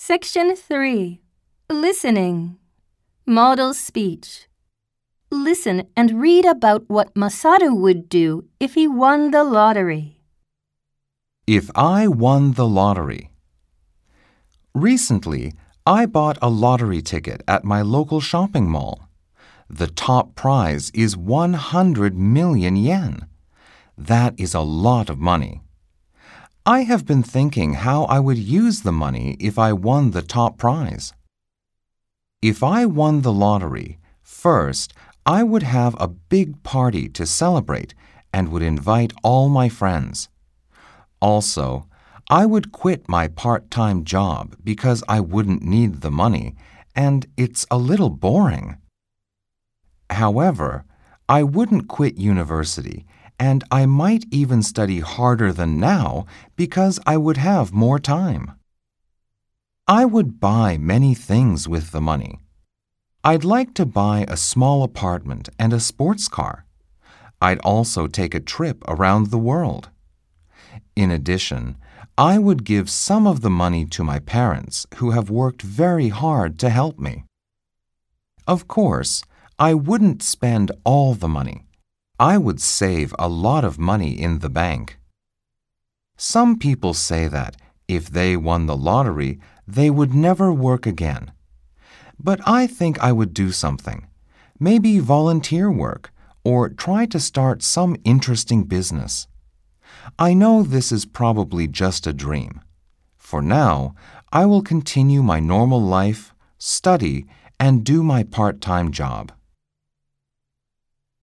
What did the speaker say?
Section 3. Listening. Model speech. Listen and read about what Masaru would do if he won the lottery. If I won the lottery. Recently, I bought a lottery ticket at my local shopping mall. The top prize is 100 million yen. That is a lot of money. I have been thinking how I would use the money if I won the top prize. If I won the lottery, first, I would have a big party to celebrate and would invite all my friends. Also, I would quit my part-time job because I wouldn't need the money, and it's a little boring. However, I wouldn't quit university, and I might even study harder than now because I would have more time. I would buy many things with the money. I'd like to buy a small apartment and a sports car. I'd also take a trip around the world. In addition, I would give some of the money to my parents who have worked very hard to help me. Of course, I wouldn't spend all the money. I would save a lot of money in the bank. Some people say that if they won the lottery, they would never work again. But I think I would do something. Maybe volunteer work or try to start some interesting business. I know this is probably just a dream. For now, I will continue my normal life, study, and do my part-time job.